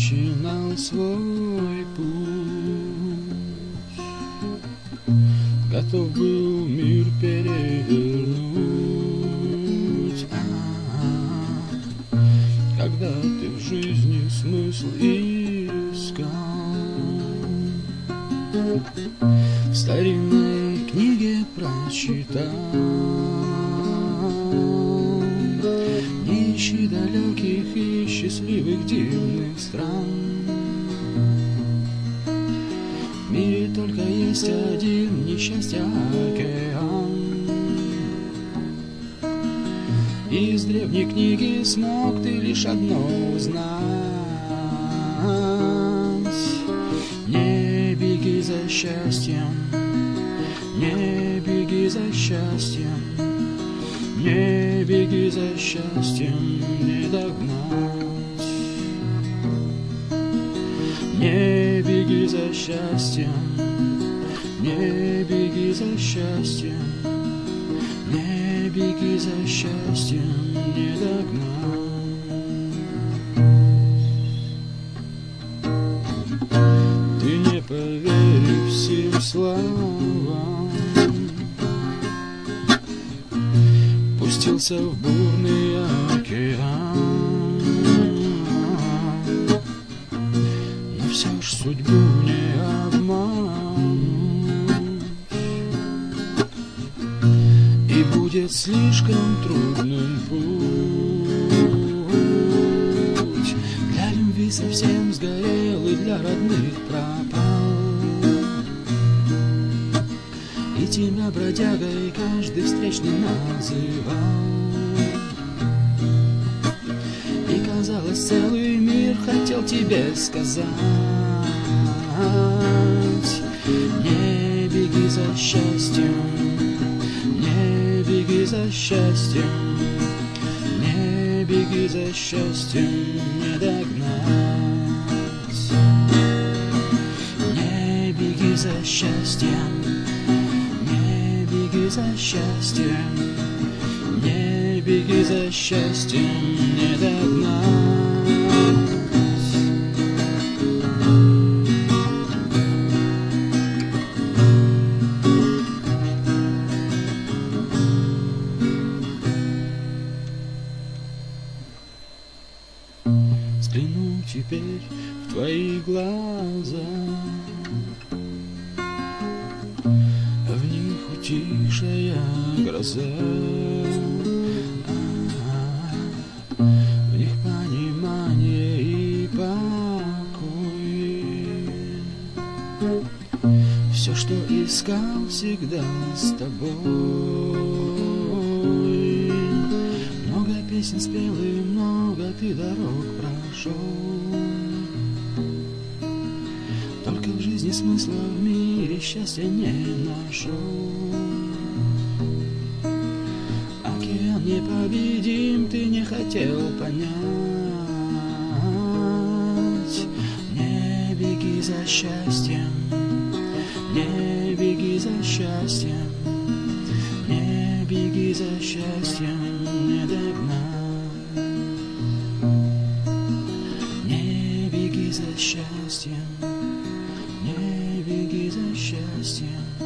начинал свой путь, готов был мир перевернуть. Когда ты в жизни смысл искал, в старинной книге прочитал: не ищи далеких и счастливых дивных стран. В мире только есть один несчастья океан. Из древней книги смог ты лишь одно узнать: не беги за счастьем, не беги за счастьем, не беги за счастьем, не догнать. Не беги за счастьем, не беги за счастьем, не беги за счастьем, не догнать. Ты не поверишь всем словам, пустился в бурный океан, но все ж судьбу не обмануть, и будет слишком трудным путь. Для любви совсем сгорел и для родных пропал, и тебя бродягой каждый встречный называл. И казалось, целый мир хотел тебе сказать: не беги за счастьем, не беги за счастьем, не беги за счастьем, не догнать. Не беги за счастьем, не беги за счастьем, не беги за счастьем, не догнать. Взгляну теперь в твои глаза, в них утихшая гроза, в них понимание и покой. Все, что искал, всегда с тобой. Много песен спел и много ты дорог прошел, только в жизни смысла в мире счастья не нашел. Океан непобедим, ты не хотел понять. Не беги за счастьем, не беги за счастьем, не беги за счастьем, не догнать. Не беги за счастьем, не беги за счастьем.